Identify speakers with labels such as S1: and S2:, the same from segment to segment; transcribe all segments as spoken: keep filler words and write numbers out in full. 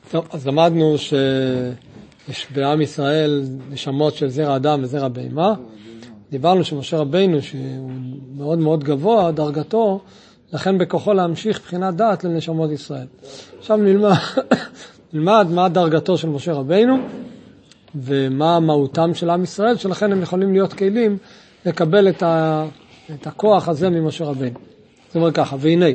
S1: טוב, אז למדנו שיש בעם ישראל נשמות של זרע אדם וזרע בהמה. דיברנו שמשה רבינו, שהוא מאוד מאוד גבוה, דרגתו, לכן בכוחו להמשיך בחינת דעת לנשמות ישראל. עכשיו נלמד, נלמד מה דרגתו של משה רבינו, ומה מהותם של עם ישראל, שלכן הם יכולים להיות כלים לקבל את, ה, את הכוח הזה ממשה רבינו. זאת אומרת ככה, והנה,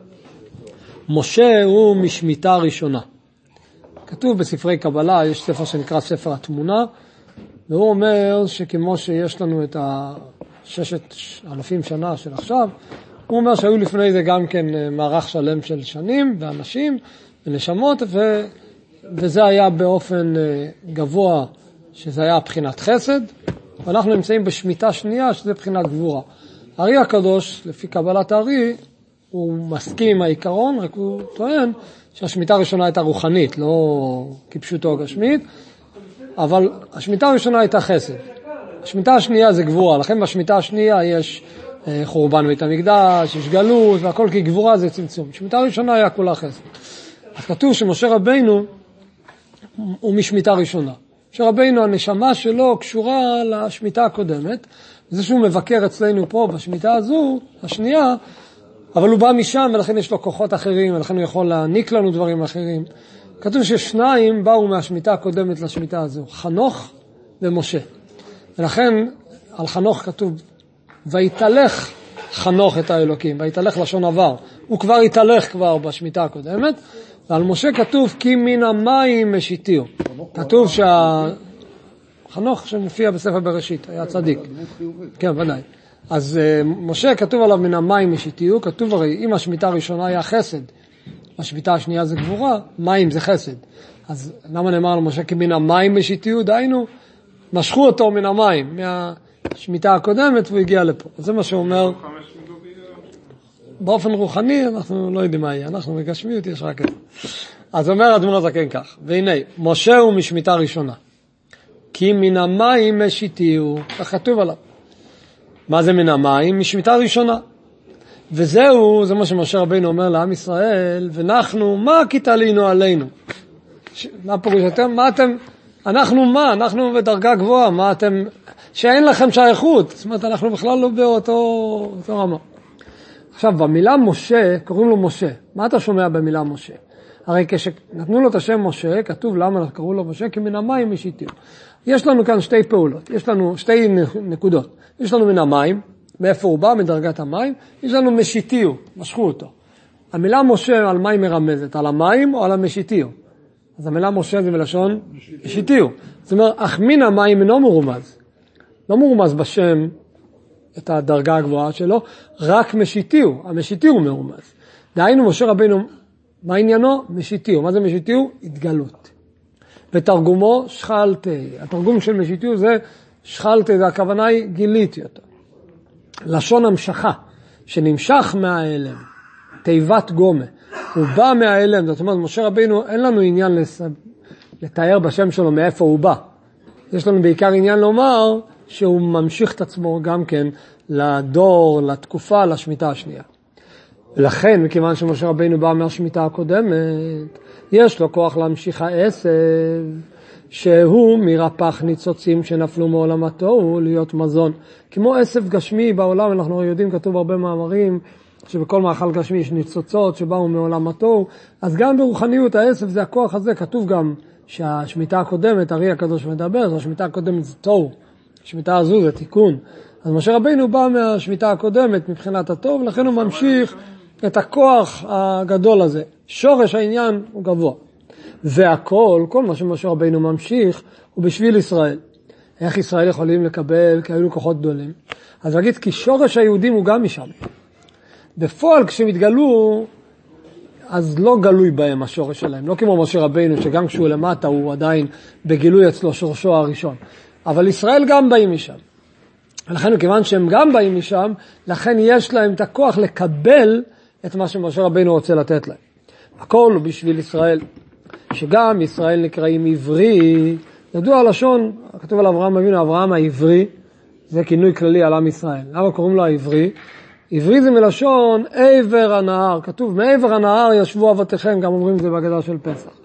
S1: משה הוא משמיטה ראשונה. כתוב בספרי קבלה, יש ספר שנקרא ספר התמונה, והוא אומר שכמו שיש לנו את הששת אלפים שנה של עכשיו, הוא אומר שהיו לפני זה גם כן מערך שלם של שנים ואנשים ונשמות, ו... וזה היה באופן גבוה, שזה היה בחינת חסד, ואנחנו נמצאים בשמיטה שנייה, שזה בחינת גבורה. הארי הקדוש, לפי קבלת הארי, הוא מסכים עם העיקרון, רק הוא טוען שהשמיטה הראשונה הייתה רוחנית, לא כפשוטו גשמית, אבל השמיטה הראשונה הייתה חסד. השמיטה השנייה זה גבורה, לכן בשמיטה השנייה יש חורבן בית המקדש, יש גלות, והכל כגבורה זה צמצום. השמיטה הראשונה היה כולה חסד. אז כתוב שמשה רבינו הוא משמיטה ראשונה. משה רבינו, הנשמה שלו קשורה לשמיטה הקודמת, זה שהוא מבקר אצלנו פה בשמיטה הזו, השנייה, אבל הוא בא משם ולכן יש לו כוחות אחרים, ולכן הוא יכול להעניק לנו דברים אחרים. כתוב ששניים באו מהשמיטה הקודמת לשמיטה הזו, חנוך ומשה. ולכן על חנוך כתוב, ויתהלך חנוך את האלוקים, ויתהלך לשון עבר. הוא כבר יתהלך כבר בשמיטה הקודמת, ועל משה כתוב, כי מן המים משיתיו. כתוב שה... חנוך שמופיע בספר בראשית, היה צדיק. כן, ודאי. אז משה כתוב עליו מן המים משיתיו, כתוב הרי, אם השמיטה הראשונה היה חסד, השמיטה השנייה זה גבורה, מים זה חסד. אז למה נאמר על משה כי מן המים משיתיו? דיינו, משכו אותו מן המים, מהשמיטה הקודמת, והוא הגיע לפה. אז זה מה שאומר, באופן רוחני אנחנו לא יודעים מה יהיה, אנחנו בגשמיות יש רק את זה. אז אומר אדמו"ר הזקן כך, והנה, משה הוא משמיטה ראשונה, כי מן המים משיתיו, כך כתוב עליו. מה זה מן המים? משמיטה ראשונה. וזהו, זה מה שמשה רבינו אומר לעם ישראל, ואנחנו, מה כתלינו עלינו? ש... מה פירוש אתם? מה אתם? אנחנו מה? אנחנו בדרגה גבוהה, מה אתם? שאין לכם שייכות. זאת אומרת, אנחנו בכלל לא באותו אותו רמה. עכשיו, במילה משה, קוראים לו משה. מה אתה שומע במילה משה? הרי כשנתנו לו את השם משה, כתוב למה קראו לו משה, כי מן המים משיתיו. יש לנו כאן שתי פעולות, יש לנו שתי נקודות. יש לנו מן המים, מאיפה הוא בא, מדרגת המים, יש לנו משיתיו, משכו אותו. המילה משה על מה היא מרמזת? על המים או על המשיתיו? אז המילה משה זה מלשון משיתיו. זאת אומרת, אך מן המים אינו מרומז. לא מרומז בשם את הדרגה הגבוהה שלו, רק משיתיו. המשיתיו הוא מרומז. דהיינו משה רבינו, מה עניינו? משיתיו. מה זה משיתיו? התגלות. ותרגומו שחלתי. התרגום של משיתיו זה שחלתי, זה הכוונה היא גיליתי אותו. לשון המשכה, שנמשך מהאלם, תיבת גומה, הוא בא מהאלם, זאת אומרת, משה רבינו, אין לנו עניין לס... לתאר בשם שלו מאיפה הוא בא. יש לנו בעיקר עניין לומר שהוא ממשיך את עצמו גם כן לדור, לתקופה, לשמיטה השנייה. לכן, מכיוון שמשה רבינו בא מהשמיטה הקודמת, יש לו כוח להמשיך העשב, שהוא מרפח ניצוצים שנפלו מעולמתו, הוא להיות מזון. כמו עשב גשמי בעולם, אנחנו יודעים, כתוב הרבה מאמרים, שבכל מאכל גשמי יש ניצוצות שבאו מעולמתו, אז גם ברוחניות העשב זה הכוח הזה, כתוב גם שהשמיטה הקודמת, הארי הקדוש מדבר, השמיטה הקודמת זה תוהו, השמיטה הזו זה תיקון. אז משה רבינו בא מהשמיטה הקודמת מבחינת הטוב, לכן הוא ממשיך את הכוח הגדול הזה. שורש העניין הוא גבוה. והכל, כל מה שמשה רבינו ממשיך, הוא בשביל ישראל. איך ישראל יכולים לקבל כאלו כוחות גדולים? אז נגיד, כי שורש היהודים הוא גם משם. בפועל, כשמתגלו, אז לא גלוי בהם השורש שלהם. לא כמו משה רבינו, שגם כשהוא למטה, הוא עדיין בגילוי אצלו שורשו הראשון. אבל ישראל גם באים משם. ולכן, כיוון שהם גם באים משם, לכן יש להם את הכוח לקבל את מה שמשה רבינו רוצה לתת להם. הכל הוא בשביל ישראל. שגם ישראל נקראים עברי, ידוע הלשון, כתוב על אברהם אבינו, אברהם העברי, זה כינוי כללי על עם ישראל. למה קוראים לו העברי? עברי זה מלשון עבר הנהר, כתוב מעבר הנהר ישבו אבותיכם, גם אומרים זה בהגדה של פסח.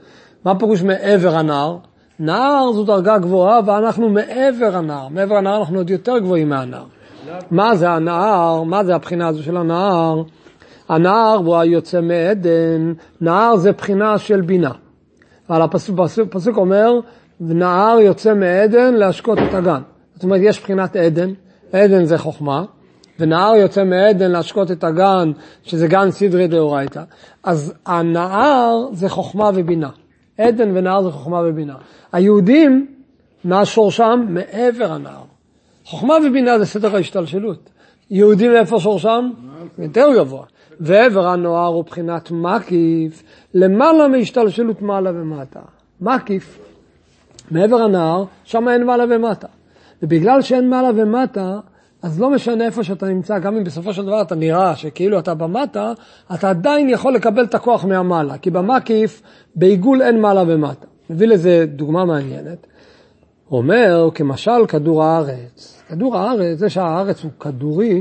S1: מה פירוש מעבר הנהר? נהר זו דרגה גבוהה ואנחנו מעבר הנהר. מעבר הנהר אנחנו עוד יותר גבוהים מהנהר. מה זה הנהר? מה זה הבחינה הזו של הנהר? הנהר הוא היוצא מעדן. נהר זה בחינה של בינה. אבל הפסוק, הפסוק, הפסוק אומר, נהר יוצא מעדן להשקות את הגן. זאת אומרת, יש בחינת עדן. עדן זה חוכמה. ונהר יוצא מעדן להשקות את הגן, שזה גן סדרי דאורייתא. אז הנהר זה חוכמה ובינה. עדן ונהר זה חוכמה ובינה. היהודים, מה שורשם? מעבר הנהר. חוכמה ובינה זה סדר ההשתלשלות. יהודים לאיפה שורשם? יותר גבוה. ועבר הנהר הוא בחינת מקיף, למעלה מהשתלשלות מעלה ומטה. מקיף, מעבר הנהר, שם אין מעלה ומטה. ובגלל שאין מעלה ומטה, אז לא משנה איפה שאתה נמצא, גם אם בסופו של דבר אתה נראה שכאילו אתה במטה, אתה עדיין יכול לקבל את הכוח מהמעלה, כי במקיף, בעיגול אין מעלה ומטה. מביא לזה דוגמה מעניינת. הוא אומר, כמשל כדור הארץ. כדור הארץ, זה שהארץ הוא כדורי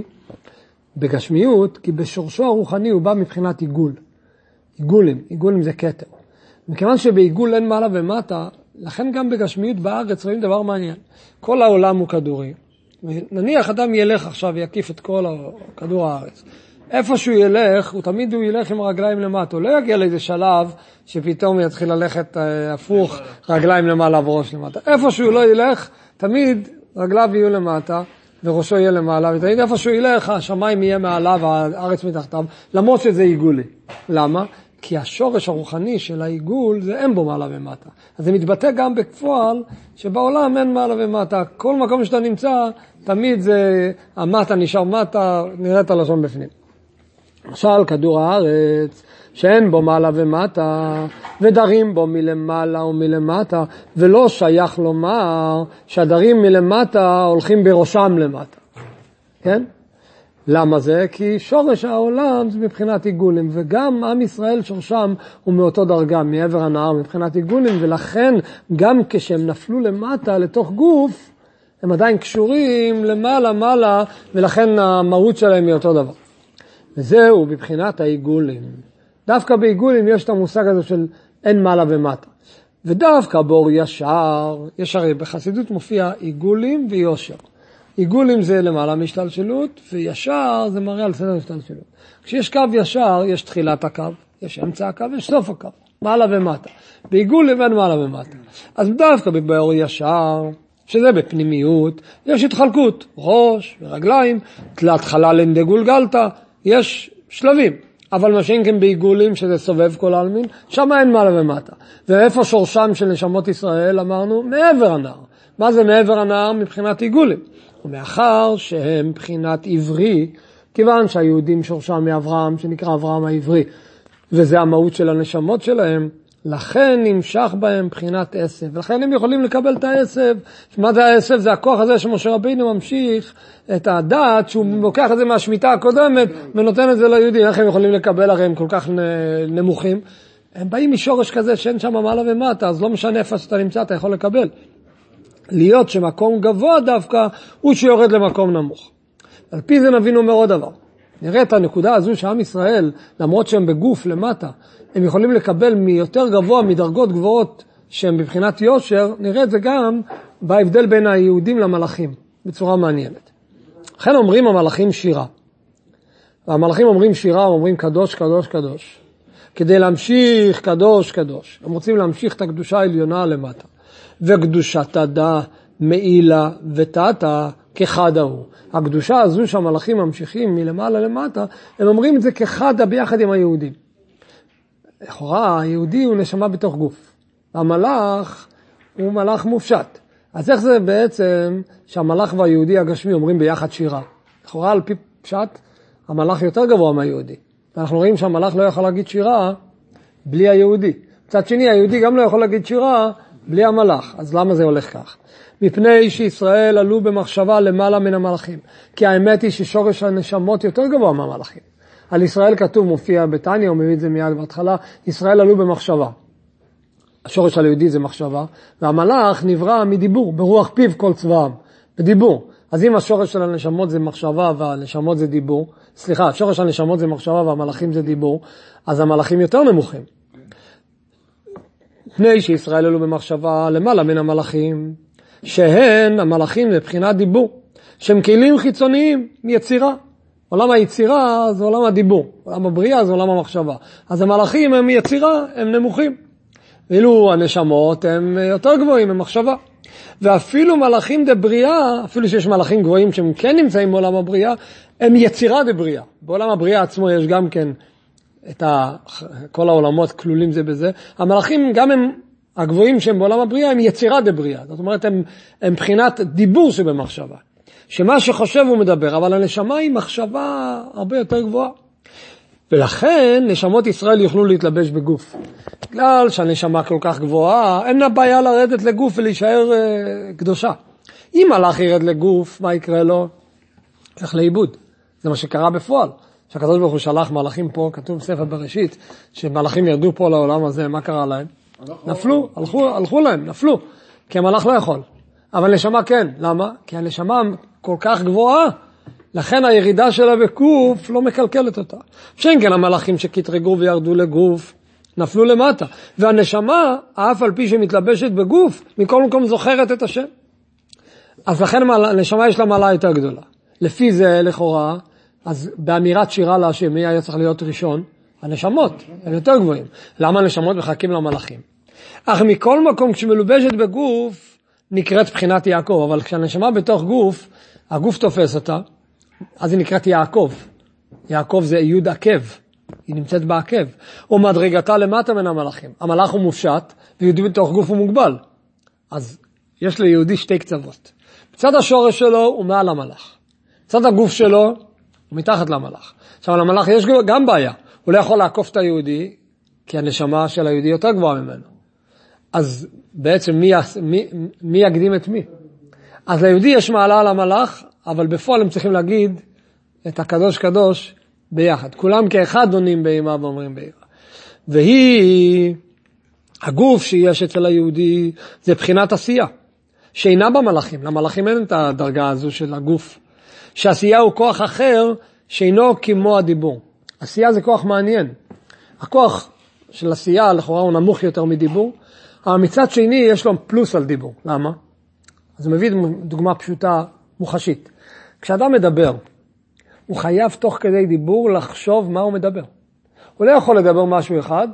S1: בגשמיות, כי בשורשו הרוחני הוא בא מבחינת עיגול. עיגולים, עיגולים זה כתר. מכיוון שבעיגול אין מעלה ומטה, לכן גם בגשמיות בארץ רואים דבר מעניין. כל העולם הוא כדורי. נניח אדם ילך עכשיו ויקיף את כל כדור הארץ. איפה שהוא ילך, הוא תמיד הוא ילך עם רגליים למטה. הוא לא יגיע לאיזה שלב שפתאום יתחיל ללכת הפוך, רגליים למעלה וראש למטה. איפה שהוא לא ילך, תמיד רגליו יהיו למטה וראשו יהיה למעלה. ותמיד איפה שהוא ילך, השמיים יהיה מעלה והארץ מתחתיו, למרות שזה עיגולי. למה? כי השורש הרוחני של העיגול זה אין בו מעלה ומטה. אז זה מתבטא גם בפועל שבעולם אין מעלה ומטה. כל מקום שאתה נמצא, תמיד זה המטה נשאר מטה, נראית הלשון בפנים. למשל, כדור הארץ, שאין בו מעלה ומטה, ודרים בו מלמעלה ומלמטה, ולא שייך לומר שהדרים מלמטה הולכים בראשם למטה. כן? למה זה? כי שורש העולם זה מבחינת עיגולים, וגם עם ישראל שורשם הוא מאותו דרגה, מעבר הנהר מבחינת עיגולים, ולכן גם כשהם נפלו למטה לתוך גוף, הם עדיין קשורים למעלה מעלה, ולכן המהות שלהם היא אותו דבר. וזהו בבחינת העיגולים. דווקא בעיגולים יש את המושג הזה של אין מעלה ומטה. ודווקא בור ישר, יש הרי בחסידות מופיע עיגולים ויושר. עיגולים זה למעלה משתלשלות, וישר זה מראה על סדר משתלשלות. כשיש קו ישר, יש תחילת הקו, יש אמצע הקו, יש סוף הקו, מעלה ומטה. בעיגולים אין מעלה ומטה. אז דווקא בבור ישר, שזה בפנימיות, יש התחלקות, ראש ורגליים, תלת חלל אין דגולגלתא, יש שלבים. אבל מה שאין כן בעיגולים, שזה סובב כל העלמין, שם אין מעלה ומטה. ואיפה שורשם של נשמות ישראל, אמרנו, מעבר הנהר. מה זה מעבר הנהר? מבחינת עיגולים. ומאחר שהם מבחינת עברי, כיוון שהיהודים שורשם מאברהם, שנקרא אברהם העברי, וזה המהות של הנשמות שלהם, לכן נמשך בהם מבחינת עשב. ולכן הם יכולים לקבל את העשב. מה זה העשב? זה הכוח הזה שמשה רבינו ממשיך את הדעת, שהוא לוקח את זה מהשמיטה הקודמת, ונותן את זה ליהודים. איך הם יכולים לקבל? הרי הם כל כך נמוכים. הם באים משורש כזה שאין שם מעלה ומטה, אז לא משנה איפה שאתה נמצא, אתה יכול לקבל. להיות שמקום גבוה דווקא, הוא שיורד למקום נמוך. על פי זה נבין אומר עוד דבר. נראה את הנקודה הזו שעם ישראל, למרות שהם בגוף למטה, הם יכולים לקבל מיותר גבוה, מדרגות גבוהות שהם בבחינת יושר, נראה את זה גם בהבדל בין היהודים למלאכים, בצורה מעניינת. לכן אומרים המלאכים שירה. והמלאכים אומרים שירה, אומרים קדוש, קדוש, קדוש. כדי להמשיך קדוש, קדוש. הם רוצים להמשיך את הקדושה העליונה למטה. וקדושת הדה, מעילה ותתה כחדה הוא. הקדושה הזו שהמלאכים ממשיכים מלמעלה למטה, הם אומרים את זה כחדה ביחד עם היהודים. לכאורה, היהודי הוא נשמה בתוך גוף. המלאך הוא מלאך מופשט. אז איך זה בעצם שהמלאך והיהודי הגשמי אומרים ביחד שירה? לכאורה, על פי פשט, המלאך יותר גבוה מהיהודי. ואנחנו רואים שהמלאך לא יכול להגיד שירה בלי היהודי. מצד שני, היהודי גם לא יכול להגיד שירה בלי המלאך. אז למה זה הולך כך? מפני שישראל עלו במחשבה למעלה מן המלאכים. כי האמת היא ששורש הנשמות יותר גבוה מהמלאכים. על ישראל כתוב, מופיע בתניא, הוא מביא את זה מיד בהתחלה, ישראל עלו במחשבה. השורש היהודי זה מחשבה, והמלאך נברא מדיבור, ברוח פיו כל צבאם, בדיבור. אז אם השורש של הנשמות זה מחשבה והנשמות זה דיבור, סליחה, השורש הנשמות זה מחשבה והמלאכים זה דיבור, אז המלאכים יותר נמוכים. מפני שישראל אלו במחשבה למעלה מן המלאכים, שהן המלאכים לבחינת דיבור, שהם כלים חיצוניים מיצירה. עולם היצירה זה עולם הדיבור, עולם הבריאה זה עולם המחשבה. אז המלאכים הם יצירה, הם נמוכים. ואילו הנשמות הם יותר גבוהים, הם מחשבה. ואפילו מלאכים דבריאה, אפילו שיש מלאכים גבוהים שהם כן נמצאים בעולם הבריאה, הם יצירה דבריאה. בעולם הבריאה עצמו יש גם כן את ה... כל העולמות כלולים זה בזה. המלאכים גם הם הגבוהים שהם בעולם הבריאה, הם יצירה דבריאה. זאת אומרת, הם, הם בחינת דיבור שבמחשבה. שמה שחושב הוא מדבר, אבל הנשמה היא מחשבה הרבה יותר גבוהה. ולכן נשמות ישראל יוכלו להתלבש בגוף. בגלל שהנשמה כל כך גבוהה, אין לה בעיה לרדת לגוף ולהישאר uh, קדושה. אם מלאך ירד לגוף, מה יקרה לו? איך לאיבוד. זה מה שקרה בפועל. שהקדוש ברוך הוא שלח מלאכים פה, כתוב בספר בראשית, שמלאכים ירדו פה לעולם הזה, מה קרה להם? נפלו, הלכו, הלכו להם, נפלו. כי המלאך לא יכול. אבל נשמה כן. למה? כי הנשמה כל כך גבוהה, לכן הירידה שלה בגוף לא מקלקלת אותה. שאין כן המלאכים שקטרגו וירדו לגוף, נפלו למטה. והנשמה, אף על פי שמתלבשת בגוף, מכל מקום זוכרת את השם. אז לכן הנשמה יש לה מעלה יותר גדולה. לפי זה, לכאורה, אז באמירת שירה להשם, מי היה צריך להיות ראשון? הנשמות, הם יותר גבוהים. למה הנשמות מחכים למלאכים? אך מכל מקום כשמלובשת בגוף, נקראת בחינת יעקב. אבל כשהנשמה בתוך גוף, הגוף תופס אותה, אז היא נקראת יעקב. יעקב זה יוד עקב. היא נמצאת בעקב. או מדרגתה למטה מן המלאכים. המלאך הוא מופשט, ויהודי בתוך גוף הוא מוגבל. אז יש ליהודי שתי קצוות. בצד השורש שלו הוא מעל המלאך. בצד הגוף שלו הוא מתחת למלאך. עכשיו, למלאך יש גם בעיה. הוא לא יכול לעקוף את היהודי, כי הנשמה של היהודי יותר גבוהה ממנו. אז בעצם מי, מי, מי יקדים את מי? אז ליהודי יש מעלה על המלאך, אבל בפועל הם צריכים להגיד את הקדוש קדוש ביחד. כולם כאחד עונים באימה ואומרים באימה. והיא, הגוף שיש אצל היהודי, זה בחינת עשייה, שאינה במלאכים. למלאכים אין את הדרגה הזו של הגוף. שעשייה הוא כוח אחר, שאינו כמו הדיבור. עשייה זה כוח מעניין. הכוח של עשייה, לכאורה הוא נמוך יותר מדיבור, אבל מצד שני יש לו פלוס על דיבור. למה? אז הוא מביא דוגמה פשוטה, מוחשית. כשאדם מדבר, הוא חייב תוך כדי דיבור לחשוב מה הוא מדבר. הוא לא יכול לדבר משהו אחד,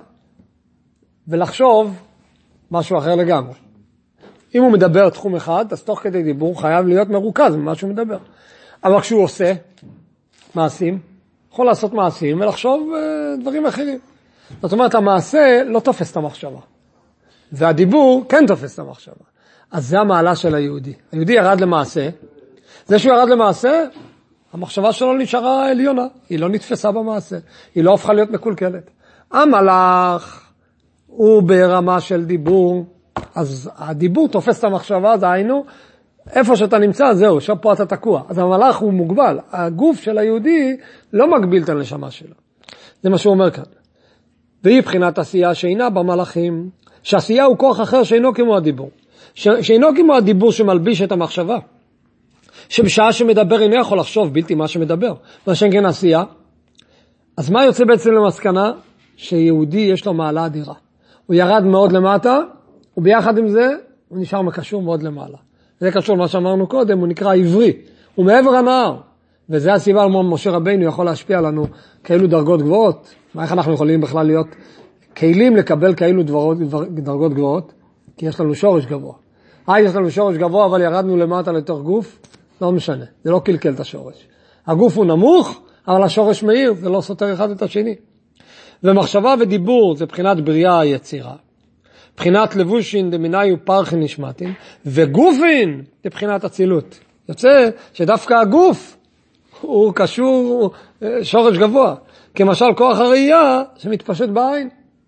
S1: ולחשוב משהו אחר לגמרי. אם הוא מדבר תחום אחד, אז תוך כדי דיבור הוא חייב להיות מרוכז במה שהוא מדבר. אבל כשהוא עושה מעשים, יכול לעשות מעשים ולחשוב דברים אחרים. זאת אומרת, המעשה לא תופס את המחשבה. והדיבור כן תופס את המחשבה. אז זה המעלה של היהודי. היהודי ירד למעשה. זה שהוא ירד למעשה, המחשבה שלו נשארה עליונה. היא לא נתפסה במעשה. היא לא הופכה להיות מקולקלת. המלאך הוא ברמה של דיבור. אז הדיבור תופס את המחשבה, זה היינו, איפה שאתה נמצא, זהו, שם פה אתה תקוע. אז המלאך הוא מוגבל. הגוף של היהודי לא מגביל את הנשמה שלו. זה מה שהוא אומר כאן. והיא בחינת עשייה שאינה במלאכים. שעשייה הוא כוח אחר שאינו כמו הדיבור. שאינו כמו הדיבור שמלביש את המחשבה. שבשעה שמדבר אינו יכול לחשוב בלתי מה שמדבר. ושאין כן עשייה. אז מה יוצא בעצם למסקנה? שיהודי יש לו מעלה אדירה. הוא ירד מאוד למטה, וביחד עם זה הוא נשאר מקשור מאוד למעלה. זה קשור למה שאמרנו קודם, הוא נקרא עברי. הוא מעבר הנהר. וזה הסיבה על משה רבינו יכול להשפיע לנו כאלו דרגות גבוהות. איך אנחנו יכולים בכלל להיות כלים לקבל כאלו דברות, דרגות גבוהות? כי יש לנו שורש גבוה. אה, יש לנו שורש גבוה, אבל ירדנו למטה לתוך גוף, לא משנה. זה לא קלקל את השורש. הגוף הוא נמוך, אבל השורש מהיר, זה לא סותר אחד את השני. ומחשבה ודיבור זה בחינת בריאה היצירה. בחינת לבושין דמיני ופרחין נשמתין, וגופין זה בחינת הצילות. יוצא שדווקא הגוף הוא קשור שורש גבוה. כמשל כוח הראייה שמתפשט בעין.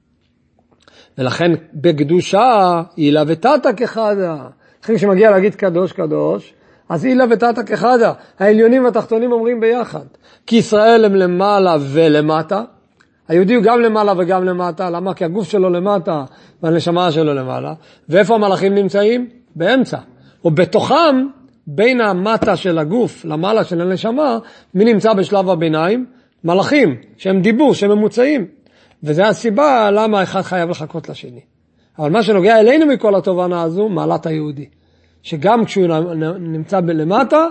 S1: ולכן בקדושה אילה ותתה כחדה. לכן כשמגיע להגיד קדוש קדוש, אז אילה ותתה כחדה. העליונים והתחתונים אומרים ביחד. כי ישראל הם למעלה ולמטה. היהודי הוא גם למעלה וגם למטה. למה? כי הגוף שלו למטה והנשמה שלו למעלה. ואיפה המלאכים נמצאים? באמצע. ובתוכם, בין המטה של הגוף למעלה של הנשמה, מי נמצא בשלב הביניים? מלאכים, שהם דיבור, שהם ממוצעים. וזה הסיבה למה אחד חייב לחכות לשני. אבל מה שנוגע אלינו מכל התובנה הזו, מעלת היהודי. שגם כשהוא נמצא למטה,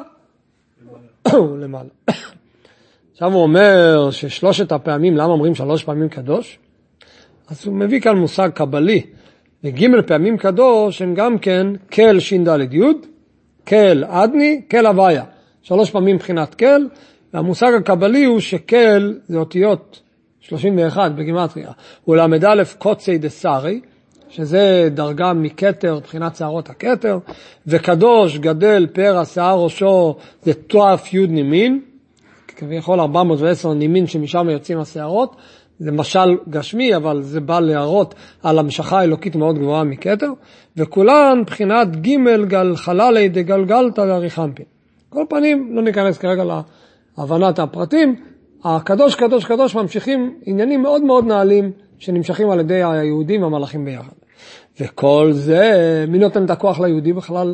S1: הוא למעלה. עכשיו הוא אומר ששלושת הפעמים, למה אומרים שלוש פעמים קדוש? אז הוא מביא כאן מושג קבלי. וגימל פעמים קדוש הם גם כן כל שין דלת יוד, כל עדני, כל הוויה. שלוש פעמים מבחינת כל, והמושג הקבלי הוא שכל זה אותיות שלושים ואחת בגימטריה. הוא למד א' קוצי דסרי, שזה דרגה מכתר, מבחינת שערות הכתר, וקדוש גדל פר השיער ראשו זה תואף יוד נימין, כביכול ארבע מאות ועשר נימין שמשם יוצאים השערות, זה משל גשמי, אבל זה בא להראות על המשכה האלוקית מאוד גבוהה מכתר, וכולן מבחינת ג' גל חללי דגלגלתא דריחמפין. כל פנים, לא ניכנס כרגע להבנת הפרטים, הקדוש קדוש קדוש ממשיכים עניינים מאוד מאוד נעלים, שנמשכים על ידי היהודים והמלאכים ביחד. וכל זה, מי נותן את הכוח ליהודי בכלל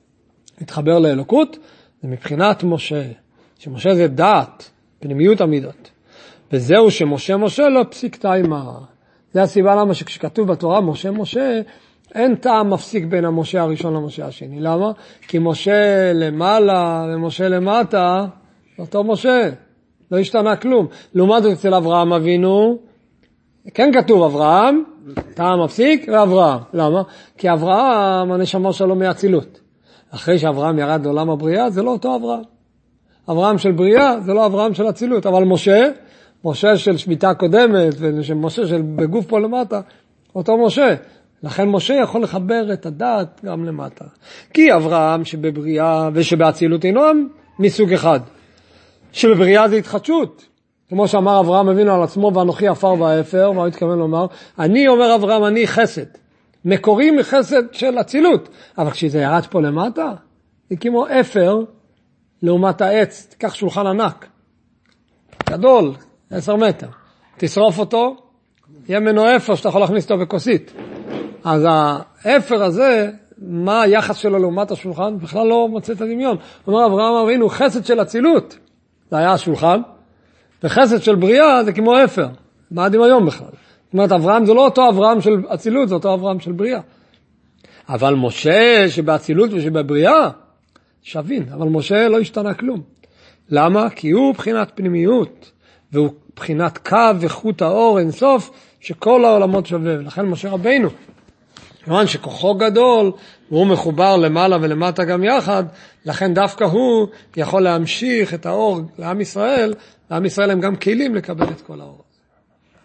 S1: להתחבר לאלוקות? זה מבחינת משה, שמשה זה דעת, פנימיות המידות. וזהו שמשה משה לא פסיק תאימה. זה הסיבה למה שכשכתוב בתורה משה משה, אין טעם מפסיק בין המשה הראשון למשה השני. למה? כי משה למעלה ומשה למטה, אותו משה, לא השתנה כלום. לעומת זאת אצל אברהם אבינו, כן כתוב אברהם, טעם מפסיק ואברהם. למה? כי אברהם הנשמה שלו מאצילות. אחרי שאברהם ירד לעולם הבריאה, זה לא אותו אברהם. אברהם של בריאה זה לא אברהם של אצילות, אבל משה, משה של שמיטה קודמת, ומשה של בגוף פה למטה, אותו משה. לכן משה יכול לחבר את הדעת גם למטה. כי אברהם שבבריאה ושבאצילות אינם מסוג אחד. שבבריאה זה התחדשות. כמו שאמר אברהם אבינו על עצמו, ואנוכי עפר ואפר, מה הוא התכוון לומר? אני אומר אברהם, אני חסד. מקורי מחסד של אצילות. אבל כשזה ירד פה למטה, זה כמו אפר לעומת העץ. תיקח שולחן ענק. גדול, עשר מטר. תשרוף אותו, יהיה מנו אפר שאתה יכול להכניס אותו בכוסית. אז האפר הזה, מה היחס שלו לעומת השולחן? בכלל לא מוצא את הדמיון. הוא אומר אברהם אבינו, חסד של אצילות. זה היה השולחן. וחסד של בריאה זה כמו אפר. מה הדמיון בכלל? זאת אומרת, אברהם זה לא אותו אברהם של אצילות, זה אותו אברהם של בריאה. אבל משה שבאצילות ושבבריאה, שווין. אבל משה לא השתנה כלום. למה? כי הוא בחינת פנימיות, והוא בחינת קו וחוט האור אינסוף, שכל העולמות שווה. ולכן משה רבינו, כמובן שכוחו גדול, והוא מחובר למעלה ולמטה גם יחד, לכן דווקא הוא יכול להמשיך את האור לעם ישראל, לעם ישראל הם גם כלים לקבל את כל האור.